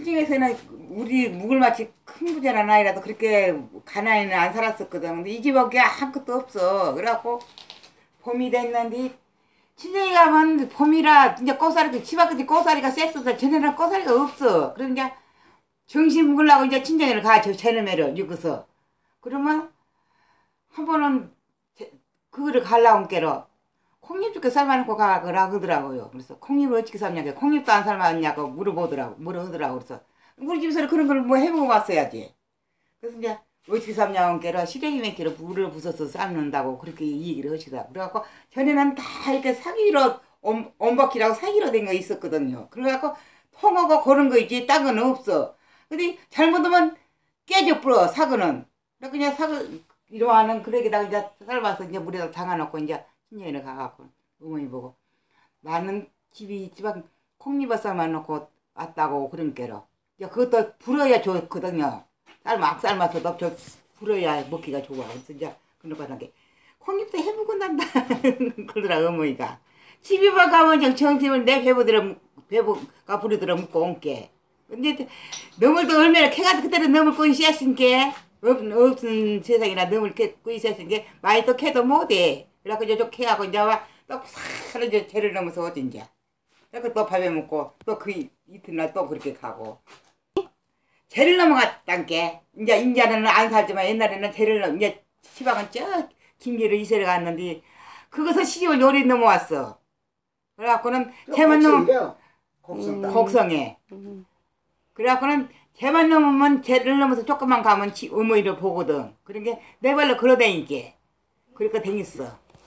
시중에서는 우리 묵을마치 큰 부자란 아이라도 그렇게 가난히는 안 살았었거든. 근데 이 집밖에 아무것도 없어. 그래갖고 봄이 됐는데 친정에 가면 봄이라 이제 꽃살이 집 앞까지 꽃살이가 셌어서 전에는 꽃살이가 없어. 그러니까 정신 먹으려고 이제 친정에를 가. 저 제놈애를 여기서. 그러면 한 번은 그거를 갈라온 게로 콩잎 죽게 삶아놓고 가라 그러더라고요. 그래서 콩잎을 어떻게 삶냐고 콩잎도 안 삶았냐고 물어보더라고. 그래서 우리 집에서 그런 걸 뭐 해보고 왔어야지. 그래서 이제 어떻게 삶냐고 게로 시래기 맹기로 물을 부숴서 삶는다고 그렇게 얘기를 하시더라고. 그래갖고 전에는 다 이렇게 사기로 엄박기라고 사기로 된 거 있었거든요. 그래갖고 통하고 그런 거 있지 딴 건 없어. 근데 잘못하면 깨져 불어 사과는. 그냥 사과 이러하는 그러기다가 이제 삶아서 이제 물에다 담아놓고 이제 신년에 가갖고 어머니 보고 나는 집이 집안 콩잎을 삶아놓고 왔다고 그런 게로. 그것도 불어야 좋거든요. 막 삶아서 저 불어야 먹기가 좋아. 그래서 이제 그런 거 하는 게 콩잎도 해보고 난다 그러더라 어머니가. 집에만 가면 정신을 내 배부가 부르더라 묵고 온게. 근데 너물도 얼마나 캐가지고 그때는 너물 꼬이 씌었으니까 없은 세상이나 너물 꼬이 씌었으니까 많이 또 캐도 못해. 그래갖고 저쪽 캐하고 이제 또 사는 재를 넘어서 오지 이제. 그래서 또 밥에 먹고 또 그 이튿날 또 그렇게 가고. 재를 넘어갔단 게 이제는 안 살지만 옛날에는 재를 이제 시방은 저 김기를 이세를 갔는데 그것을 시집을 요리 넘어왔어. 그래갖고는 재만 넘으면 곡성에. 그래갖고는 재만 넘으면 재를 넘어서 조금만 가면 어머니를 보거든. 그런 게 내 발로 걸어다니게. 그러니까 댕겼어.